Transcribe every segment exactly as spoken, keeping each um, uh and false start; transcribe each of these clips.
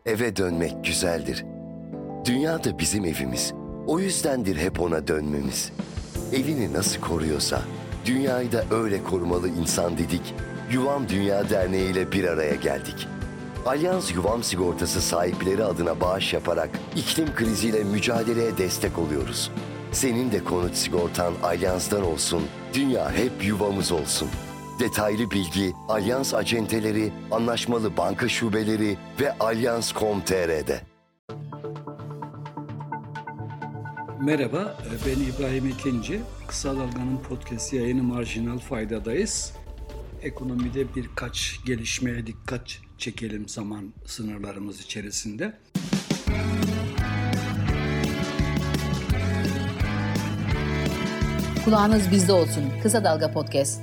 Eve dönmek güzeldir. Dünya da bizim evimiz. O yüzdendir hep ona dönmemiz. Evini nasıl koruyorsa, dünyayı da öyle korumalı insan dedik. Yuvam Dünya Derneği ile bir araya geldik. Alyans Yuvam Sigortası sahipleri adına bağış yaparak iklim kriziyle mücadeleye destek oluyoruz. Senin de konut sigortan Alyans'tan olsun, dünya hep yuvamız olsun. Detaylı bilgi Alyans acenteleri, anlaşmalı banka şubeleri ve alyans nokta com nokta tr'de. Merhaba, ben İbrahim Ekinci. Kısa Dalga'nın podcast yayını Marjinal Fayda'dayız. Ekonomide birkaç gelişmeye dikkat çekelim zaman sınırlarımız içerisinde. Kulağınız bizde olsun. Kısa Dalga Podcast.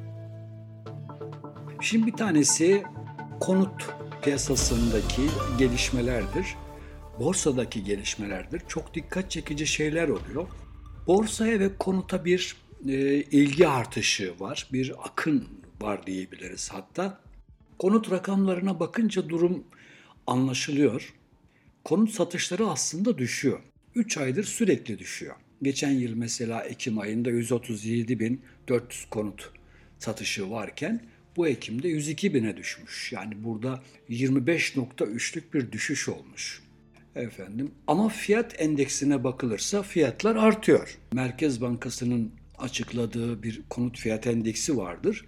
Şimdi bir tanesi konut piyasasındaki gelişmelerdir. Borsadaki gelişmelerdir. Çok dikkat çekici şeyler oluyor. Borsaya ve konuta bir e, ilgi artışı var. Bir akın var diyebiliriz hatta. Konut rakamlarına bakınca durum anlaşılıyor. Konut satışları aslında düşüyor. üç aydır sürekli düşüyor. Geçen yıl mesela Ekim ayında yüz otuz yedi bin dört yüz konut satışı varken bu Ekim'de yüz iki bine düşmüş. Yani burada yirmi beş nokta üçlük bir düşüş olmuş. Efendim, ama fiyat endeksine bakılırsa fiyatlar artıyor. Merkez Bankası'nın açıkladığı bir konut fiyat endeksi vardır.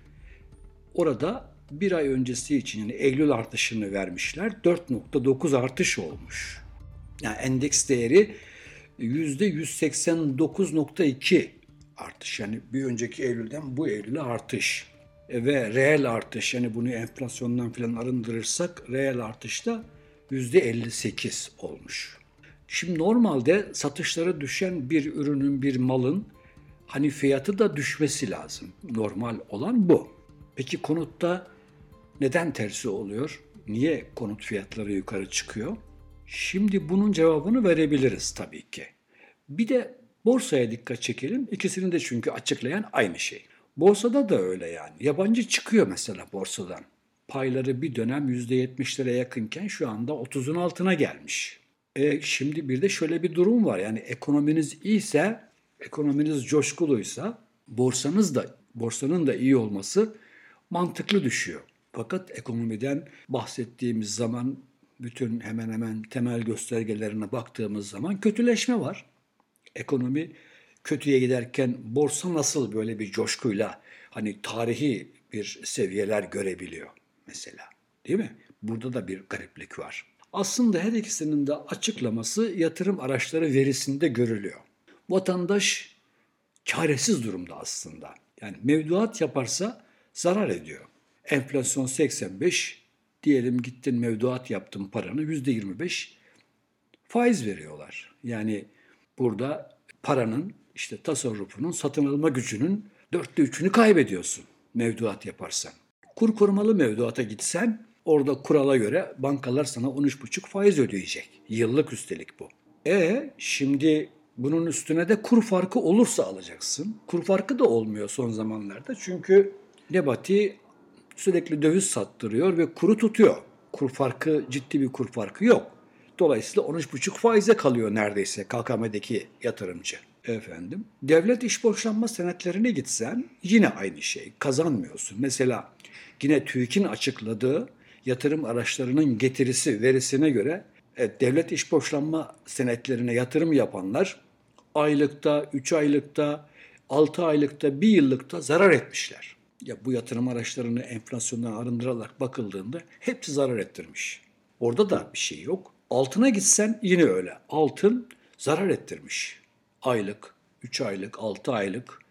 Orada bir ay öncesi için yani Eylül artışını vermişler. dört nokta dokuz artış olmuş. Yani endeks değeri yüzde yüz seksen dokuz nokta iki artış. Yani bir önceki Eylül'den bu Eylül'e artış. Ve reel artış, yani bunu enflasyondan falan arındırırsak reel artışta yüzde elli sekiz olmuş. Şimdi normalde satışlara düşen bir ürünün, bir malın hani fiyatı da düşmesi lazım. Normal olan bu. Peki konutta neden tersi oluyor? Niye konut fiyatları yukarı çıkıyor? Şimdi bunun cevabını verebiliriz tabii ki. Bir de borsaya dikkat çekelim. İkisini de çünkü açıklayan aynı şey. Borsada da öyle yani. Yabancı çıkıyor mesela borsadan. Payları bir dönem yüzde yetmişlere yakınken şu anda otuzun altına gelmiş. E şimdi bir de şöyle bir durum var. Yani ekonominiz iyiyse, ekonominiz coşkuluysa borsanız da borsanın da iyi olması mantıklı düşüyor. Fakat ekonomiden bahsettiğimiz zaman bütün hemen hemen temel göstergelerine baktığımız zaman kötüleşme var. Ekonomi kötüye giderken borsa nasıl böyle bir coşkuyla hani tarihi bir seviyeler görebiliyor mesela, değil mi? Burada da bir gariplik var. Aslında her ikisinin de açıklaması yatırım araçları verisinde görülüyor. Vatandaş çaresiz durumda aslında. Yani mevduat yaparsa zarar ediyor. Enflasyon seksen beş, diyelim gittin mevduat yaptın paranı yüzde yirmi beş faiz veriyorlar. Yani burada paranın işte tasarrufunun satın alma gücünün dörtte üçünü kaybediyorsun mevduat yaparsan. Kur korumalı mevduata gitsen orada kurala göre bankalar sana on üç buçuk faiz ödeyecek. Yıllık üstelik bu. E şimdi bunun üstüne de kur farkı olursa alacaksın. Kur farkı da olmuyor son zamanlarda çünkü Nebati sürekli döviz sattırıyor ve kuru tutuyor. Kur farkı, ciddi bir kur farkı yok. Dolayısıyla on üç buçuk faize kalıyor neredeyse K K M'deki yatırımcı. Efendim, devlet iş borçlanma senetlerine gitsen yine aynı şey. Kazanmıyorsun. Mesela yine TÜİK'in açıkladığı yatırım araçlarının getirisi verisine göre evet, devlet iş borçlanma senetlerine yatırım yapanlar aylıkta, üç aylıkta, altı aylıkta, bir yıllıkta zarar etmişler. Ya bu yatırım araçlarını enflasyondan arındırarak bakıldığında hepsi zarar ettirmiş. Orada da bir şey yok. Altına gitsen yine öyle. Altın zarar ettirmiş. Aylık, üç aylık, altı aylık,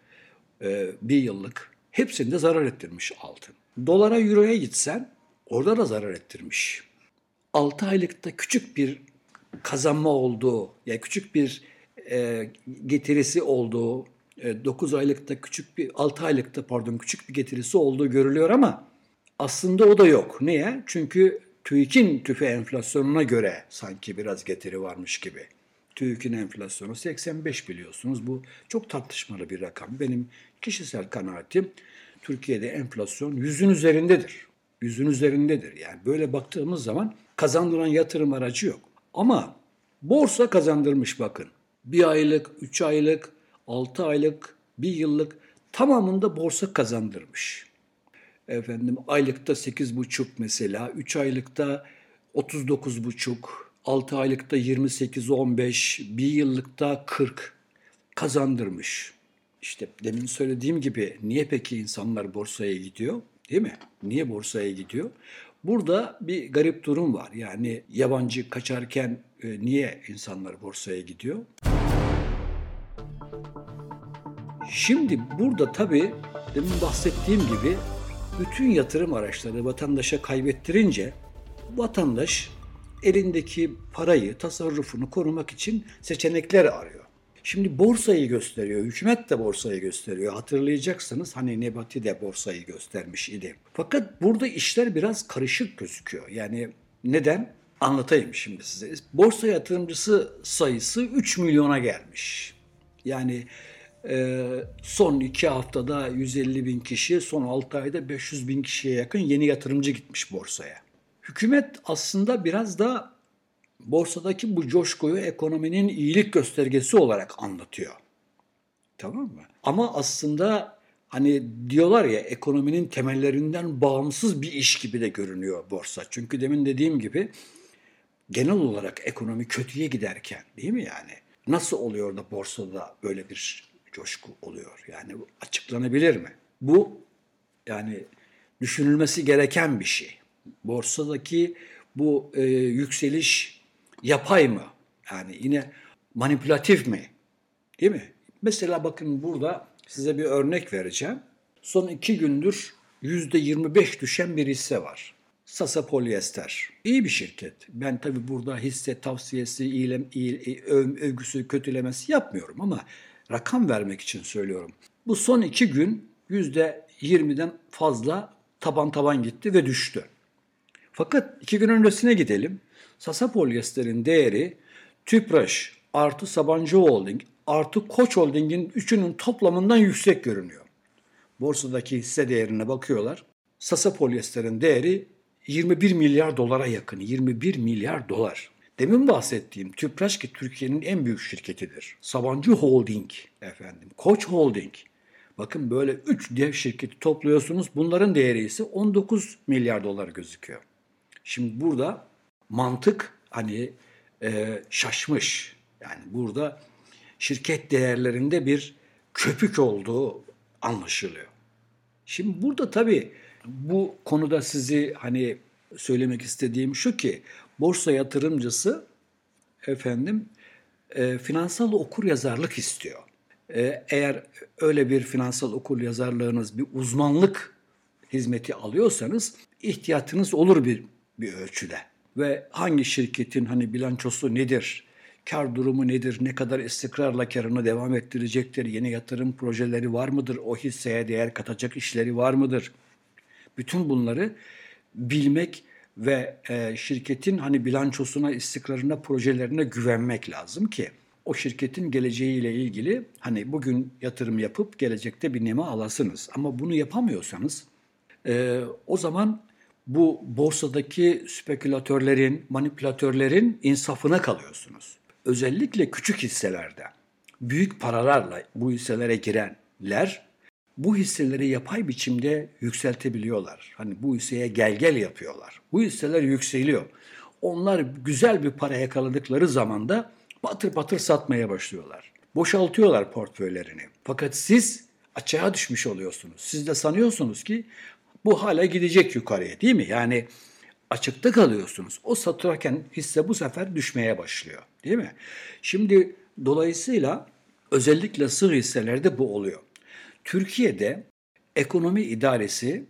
bir yıllık hepsinde zarar ettirmiş altın. Dolara, euroya gitsen orada da zarar ettirmiş. altı aylıkta küçük bir kazanma olduğu, yani küçük bir e, getirisi olduğu, e, dokuz aylıkta küçük bir, altı aylıkta pardon küçük bir getirisi olduğu görülüyor ama aslında o da yok. Niye? Çünkü TÜİK'in tüfe enflasyonuna göre sanki biraz getiri varmış gibi. TÜİK'in enflasyonu seksen beş biliyorsunuz. Bu çok tartışmalı bir rakam. Benim kişisel kanaatim Türkiye'de enflasyon yüzün üzerindedir. Yüzün üzerindedir. Yani böyle baktığımız zaman kazandıran yatırım aracı yok. Ama borsa kazandırmış bakın. Bir aylık, üç aylık, altı aylık, bir yıllık tamamında borsa kazandırmış. Efendim aylıkta sekiz buçuk mesela, üç aylıkta otuz dokuz buçuk, altı aylıkta yirmi sekiz on beş, bir yıllıkta kırk kazandırmış. İşte demin söylediğim gibi niye peki insanlar borsaya gidiyor? Değil mi? Niye borsaya gidiyor? Burada bir garip durum var. Yani yabancı kaçarken e, niye insanlar borsaya gidiyor? Şimdi burada tabii demin bahsettiğim gibi bütün yatırım araçları vatandaşa kaybettirince vatandaş elindeki parayı, tasarrufunu korumak için seçenekler arıyor. Şimdi borsayı gösteriyor, hükümet de borsayı gösteriyor. Hatırlayacaksınız hani Nebati de borsayı göstermiş idi. Fakat burada işler biraz karışık gözüküyor. Yani neden? Anlatayım şimdi size. Borsa yatırımcısı sayısı üç milyona gelmiş. Yani e, son iki haftada yüz elli bin kişi, son altı ayda beş yüz bin kişiye yakın yeni yatırımcı gitmiş borsaya. Hükümet aslında biraz da borsadaki bu coşkuyu ekonominin iyilik göstergesi olarak anlatıyor. Tamam mı? Ama aslında hani diyorlar ya ekonominin temellerinden bağımsız bir iş gibi de görünüyor borsa. Çünkü demin dediğim gibi genel olarak ekonomi kötüye giderken değil mi yani? Nasıl oluyor da borsada böyle bir coşku oluyor? Yani açıklanabilir mi? Bu yani düşünülmesi gereken bir şey. Borsadaki bu e, yükseliş yapay mı? Yani yine manipülatif mi? Değil mi? Mesela bakın burada size bir örnek vereceğim. Son iki gündür yüzde yirmi beş düşen bir hisse var. Sasa Polyester. İyi bir şirket. Ben tabii burada hisse tavsiyesi, iyilem, iyi, övgüsü, kötülemesi yapmıyorum ama rakam vermek için söylüyorum. Bu son iki gün yüzde yirmiden fazla taban taban gitti ve düştü. Fakat iki gün öncesine gidelim. Sasa Polyester'in değeri Tüpraş artı Sabancı Holding artı Koç Holding'in üçünün toplamından yüksek görünüyor. Borsadaki hisse değerine bakıyorlar. Sasa Polyester'in değeri yirmi bir milyar dolara yakın. yirmi bir milyar dolar. Demin bahsettiğim Tüpraş ki Türkiye'nin en büyük şirketidir. Sabancı Holding efendim, Koç Holding. Bakın böyle üç dev şirketi topluyorsunuz. Bunların değeri ise on dokuz milyar dolar gözüküyor. Şimdi burada mantık hani e, şaşmış. Yani burada şirket değerlerinde bir köpük olduğu anlaşılıyor. Şimdi burada tabii bu konuda sizi hani söylemek istediğim şu ki borsa yatırımcısı efendim e, finansal okuryazarlık istiyor. E, eğer öyle bir finansal okuryazarlığınız, bir uzmanlık hizmeti alıyorsanız ihtiyatınız olur bir bir ölçüde. Ve hangi şirketin hani bilançosu nedir, kar durumu nedir, ne kadar istikrarla karını devam ettirecektir, yeni yatırım projeleri var mıdır, o hisseye değer katacak işleri var mıdır? Bütün bunları bilmek ve e, şirketin hani bilançosuna, istikrarına, projelerine güvenmek lazım ki o şirketin geleceğiyle ilgili hani bugün yatırım yapıp gelecekte bir nema alasınız. Ama bunu yapamıyorsanız e, o zaman bu borsadaki spekülatörlerin, manipülatörlerin insafına kalıyorsunuz. Özellikle küçük hisselerde büyük paralarla bu hisselere girenler bu hisseleri yapay biçimde yükseltebiliyorlar. Hani bu hisseye gel gel yapıyorlar. Bu hisseler yükseliyor. Onlar güzel bir para yakaladıkları zaman da patır patır satmaya başlıyorlar. Boşaltıyorlar portföylerini. Fakat siz açığa düşmüş oluyorsunuz. Siz de sanıyorsunuz ki bu hala gidecek yukarıya değil mi? Yani açıkta kalıyorsunuz. O satarken hisse bu sefer düşmeye başlıyor değil mi? Şimdi dolayısıyla özellikle sığ hisselerde bu oluyor. Türkiye'de ekonomi idaresi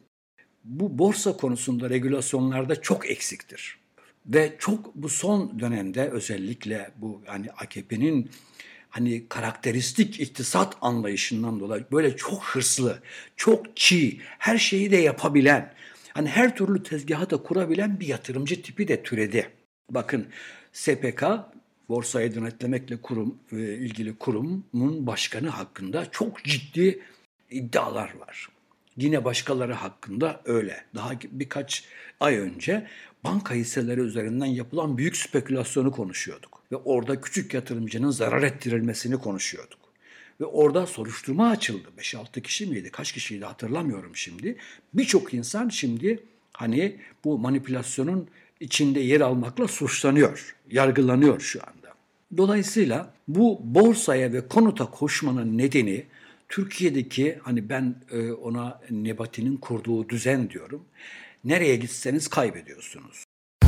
bu borsa konusunda regülasyonlarda çok eksiktir. Ve çok bu son dönemde özellikle bu hani A K P'nin hani karakteristik iktisat anlayışından dolayı böyle çok hırslı, çok çiğ, her şeyi de yapabilen, hani her türlü tezgahı da kurabilen bir yatırımcı tipi de türedi. Bakın S P K, Borsayı Denetlemekle kurum, e, ilgili kurumun başkanı hakkında çok ciddi iddialar var. Yine başkaları hakkında öyle. Daha birkaç ay önce banka hisseleri üzerinden yapılan büyük spekülasyonu konuşuyorduk. Ve orada küçük yatırımcının zarar ettirilmesini konuşuyorduk. Ve orada soruşturma açıldı. beş altı kişi miydi? Kaç kişiydi hatırlamıyorum şimdi. Birçok insan şimdi hani bu manipülasyonun içinde yer almakla suçlanıyor, yargılanıyor şu anda. Dolayısıyla bu borsaya ve konuta koşmanın nedeni Türkiye'deki hani ben ona Nebati'nin kurduğu düzen diyorum. Nereye gitseniz kaybediyorsunuz.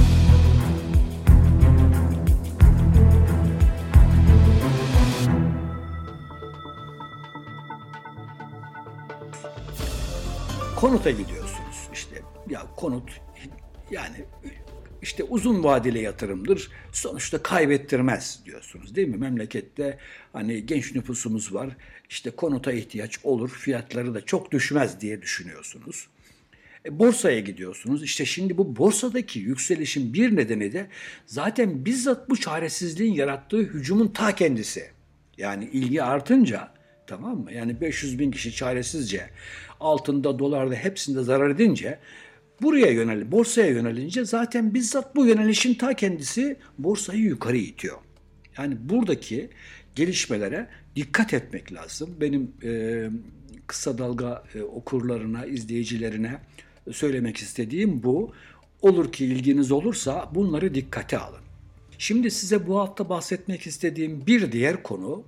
Konuta gidiyorsunuz işte ya konut yani işte uzun vadeli yatırımdır sonuçta kaybettirmez diyorsunuz değil mi? Memlekette hani genç nüfusumuz var işte konuta ihtiyaç olur fiyatları da çok düşmez diye düşünüyorsunuz. E, borsaya gidiyorsunuz işte şimdi bu borsadaki yükselişin bir nedeni de zaten bizzat bu çaresizliğin yarattığı hücumun ta kendisi. Yani ilgi artınca tamam mı? Yani beş yüz bin kişi çaresizce altında, dolarda hepsinde zarar edince buraya yönel, borsaya yönelince zaten bizzat bu yönelişin ta kendisi borsayı yukarı itiyor. Yani buradaki gelişmelere dikkat etmek lazım. Benim e, kısa dalga e, okurlarına, izleyicilerine söylemek istediğim bu. Olur ki ilginiz olursa bunları dikkate alın. Şimdi size bu hafta bahsetmek istediğim bir diğer konu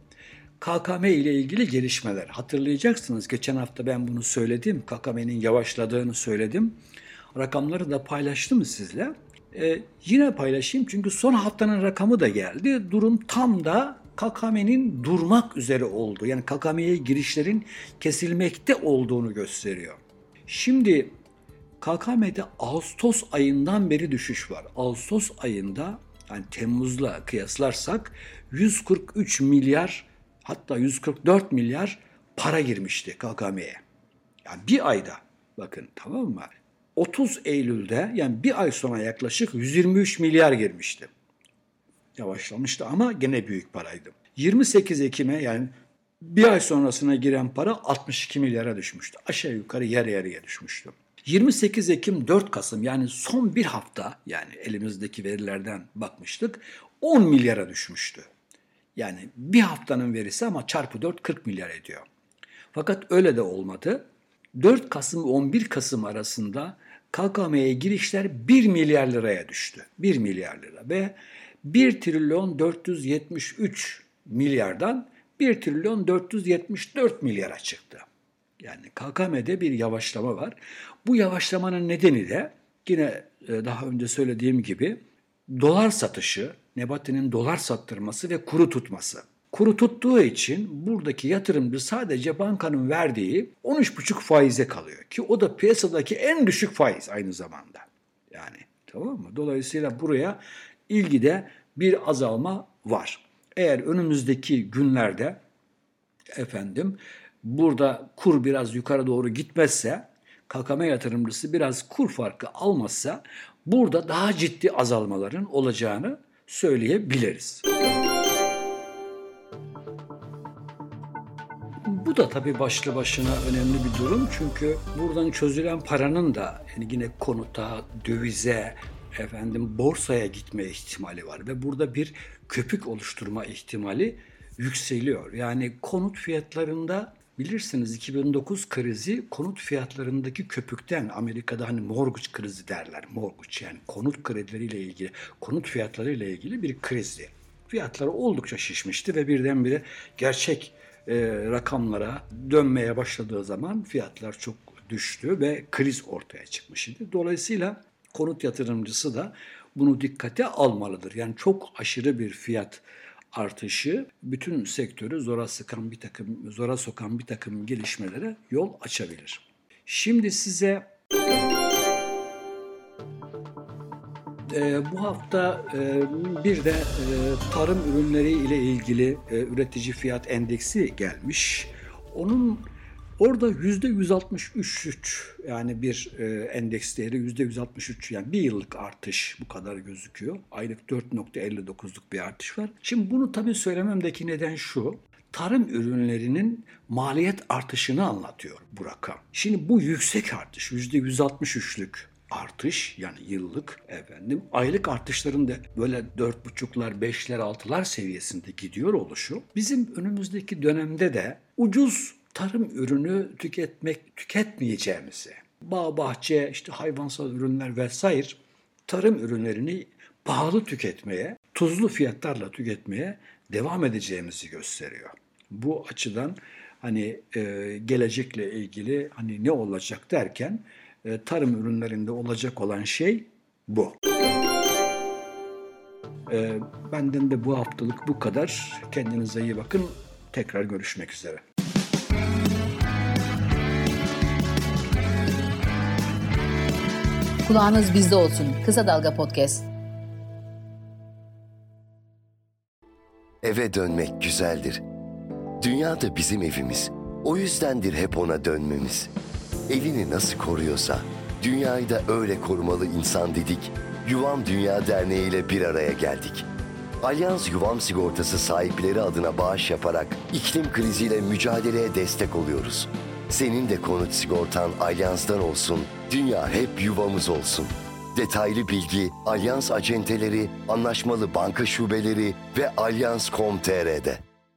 K K M ile ilgili gelişmeler. Hatırlayacaksınız geçen hafta ben bunu söyledim. K K M'nin yavaşladığını söyledim. Rakamları da paylaştım sizle. Ee, yine paylaşayım çünkü son haftanın rakamı da geldi. Durum tam da K K M'nin durmak üzere olduğu yani K K M'ye girişlerin kesilmekte olduğunu gösteriyor. Şimdi K K M'de Ağustos ayından beri düşüş var. Ağustos ayında yani Temmuz'la kıyaslarsak yüz kırk üç milyar hatta yüz kırk dört milyar para girmişti K K M'ye. Yani bir ayda bakın tamam mı? otuz Eylül'de yani bir ay sonra yaklaşık yüz yirmi üç milyar girmişti. Yavaşlamıştı ama gene büyük paraydı. yirmi sekiz Ekim'e yani bir ay sonrasına giren para altmış iki milyara düşmüştü. Aşağı yukarı yarı yarıya düşmüştü. yirmi sekiz Ekim dört Kasım yani son bir hafta yani elimizdeki verilerden bakmıştık on milyara düşmüştü. Yani bir haftanın verisi ama çarpı dört kırk milyar ediyor. Fakat öyle de olmadı. dört Kasım ve on bir Kasım arasında K K M'ye girişler bir milyar liraya düştü. bir milyar lira ve bir trilyon dört yüz yetmiş üç milyardan bir trilyon dört yüz yetmiş dört milyara çıktı. Yani K K M'de bir yavaşlama var. Bu yavaşlamanın nedeni de yine daha önce söylediğim gibi dolar satışı, Nebati'nin dolar sattırması ve kuru tutması. Kuru tuttuğu için buradaki yatırımcı sadece bankanın verdiği on üç buçuk faize kalıyor. Ki o da piyasadaki en düşük faiz aynı zamanda. Yani tamam mı? Dolayısıyla buraya ilgide bir azalma var. Eğer önümüzdeki günlerde efendim burada kur biraz yukarı doğru gitmezse, K K M yatırımcısı biraz kur farkı almazsa burada daha ciddi azalmaların olacağını söyleyebiliriz. Bu da tabii başlı başına önemli bir durum çünkü buradan çözülen paranın da yani yine konuta, dövize, efendim borsaya gitme ihtimali var ve burada bir köpük oluşturma ihtimali yükseliyor. Yani konut fiyatlarında bilirsiniz iki bin dokuz krizi konut fiyatlarındaki köpükten Amerika'da hani mortgage krizi derler. Mortgage yani konut kredileriyle ilgili, konut fiyatlarıyla ilgili bir krizdi. Fiyatları oldukça şişmişti ve birdenbire gerçek e, rakamlara dönmeye başladığı zaman fiyatlar çok düştü ve kriz ortaya çıkmış idi. Dolayısıyla konut yatırımcısı da bunu dikkate almalıdır. Yani çok aşırı bir fiyat artışı bütün sektörü zora sıkan bir takım zora sokan bir takım gelişmelere yol açabilir. Şimdi size e, bu hafta e, bir de e, tarım ürünleri ile ilgili e, üretici fiyat endeksi gelmiş. Onun orada yüzde yüz altmış üç yani bir e, endeks değeri yüzde yüz altmış üç yani bir yıllık artış bu kadar gözüküyor. Aylık dört nokta elli dokuzluk bir artış var. Şimdi bunu tabii söylememdeki neden şu. Tarım ürünlerinin maliyet artışını anlatıyor bu rakam. Şimdi bu yüksek artış yüzde yüz altmış üçlük artış, yani yıllık efendim aylık artışların da böyle dört buçuklar, beşler, altılar seviyesinde gidiyor oluşu bizim önümüzdeki dönemde de ucuz tarım ürünü tüketmek tüketmeyeceğimizi, bağ bahçe, işte hayvansal ürünler vesaire tarım ürünlerini pahalı tüketmeye, tuzlu fiyatlarla tüketmeye devam edeceğimizi gösteriyor. Bu açıdan hani e, gelecekle ilgili hani ne olacak derken e, tarım ürünlerinde olacak olan şey bu. E, benden de bu haftalık bu kadar. Kendinize iyi bakın. Tekrar görüşmek üzere. Kulağınız bizde olsun. Kısa Dalga Podcast. Eve dönmek güzeldir. Dünya da bizim evimiz. O yüzdendir hep ona dönmemiz. Evini nasıl koruyorsa, dünyayı da öyle korumalı insan dedik. Yuvam Dünya Derneği ile bir araya geldik. Alyans Yuvam Sigortası sahipleri adına bağış yaparak iklim kriziyle mücadeleye destek oluyoruz. Senin de konut sigortan Alyans'tan olsun, dünya hep yuvamız olsun. Detaylı bilgi Alyans acenteleri, anlaşmalı banka şubeleri ve alyans nokta com nokta tr'de.